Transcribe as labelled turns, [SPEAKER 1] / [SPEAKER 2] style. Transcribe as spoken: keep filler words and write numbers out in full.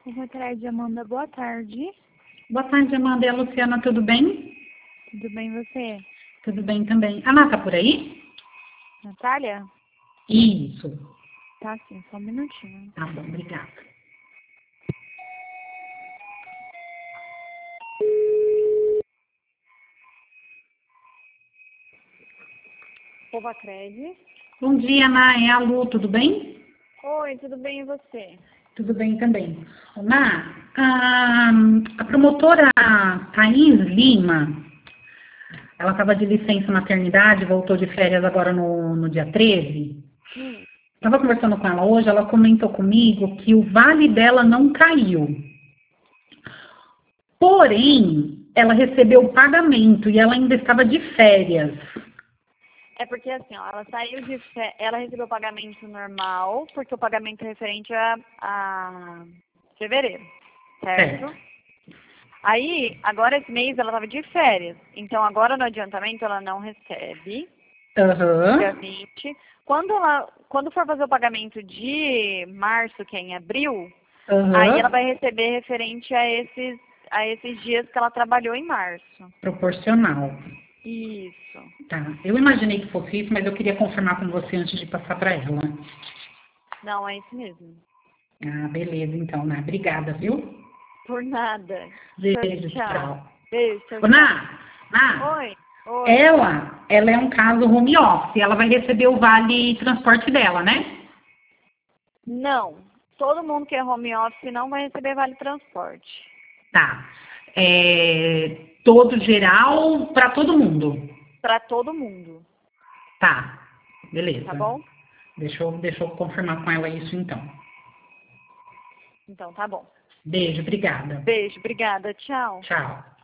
[SPEAKER 1] Boa tarde, Amanda. Boa tarde.
[SPEAKER 2] Boa tarde, Amanda. E a Luciana, tudo bem?
[SPEAKER 1] Tudo bem você?
[SPEAKER 2] Tudo bem também. A Ana tá por aí?
[SPEAKER 1] Natália?
[SPEAKER 2] Isso.
[SPEAKER 1] Tá sim, só um minutinho.
[SPEAKER 2] Tá bom, obrigada.
[SPEAKER 1] Povacred.
[SPEAKER 2] Bom dia, Ana. É a Lu, tudo bem?
[SPEAKER 1] Oi, tudo bem e você?
[SPEAKER 2] Tudo bem também. Ana, a, a promotora Thaís Lima, ela estava de licença maternidade, voltou de férias agora no, no dia treze.
[SPEAKER 1] Hum.
[SPEAKER 2] Estava conversando com ela hoje, ela comentou comigo que o vale dela não caiu. Porém, ela recebeu o pagamento e ela ainda estava de férias.
[SPEAKER 1] É porque assim, ó, ela saiu de fé, ela recebeu o pagamento normal, porque o pagamento é referente a, a fevereiro, certo?
[SPEAKER 2] Certo.
[SPEAKER 1] Aí, agora esse mês ela estava de férias, então agora no adiantamento ela não recebe, dia
[SPEAKER 2] Aham.
[SPEAKER 1] vinte. Quando ela, quando for fazer o pagamento de março, que é em abril, aí ela
[SPEAKER 2] Aham.
[SPEAKER 1] vai receber referente a esses, a esses dias que ela trabalhou em março.
[SPEAKER 2] Proporcional.
[SPEAKER 1] Isso.
[SPEAKER 2] Tá. Eu imaginei que fosse isso, mas eu queria confirmar com você antes de passar para ela.
[SPEAKER 1] Não, é isso mesmo.
[SPEAKER 2] Ah, beleza, então, né? Obrigada, viu?
[SPEAKER 1] Por nada.
[SPEAKER 2] Beijo,
[SPEAKER 1] Tchau.
[SPEAKER 2] tchau.
[SPEAKER 1] Beijo, tchau,
[SPEAKER 2] Ô,
[SPEAKER 1] tchau.
[SPEAKER 2] Ná, Ná,
[SPEAKER 1] Oi, oi.
[SPEAKER 2] ela, ela é um caso home office, ela vai receber o vale transporte dela, né?
[SPEAKER 1] Não. Todo mundo que é home office não vai receber vale transporte.
[SPEAKER 2] Tá. É, todo geral para todo mundo.
[SPEAKER 1] Para todo mundo.
[SPEAKER 2] Tá. Beleza.
[SPEAKER 1] Tá bom?
[SPEAKER 2] Deixa eu, deixa eu confirmar com ela isso então.
[SPEAKER 1] Então, tá bom.
[SPEAKER 2] Beijo, obrigada.
[SPEAKER 1] Beijo, obrigada. Tchau.
[SPEAKER 2] Tchau.